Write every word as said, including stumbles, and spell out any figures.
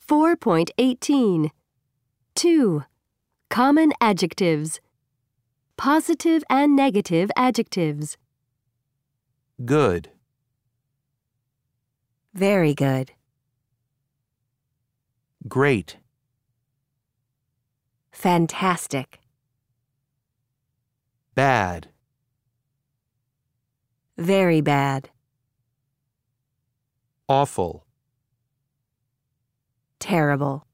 four point eighteen. two. Common adjectives. Positive and negative adjectives. Good. Very good. Great. Fantastic. Bad. Very bad. Awful. Terrible.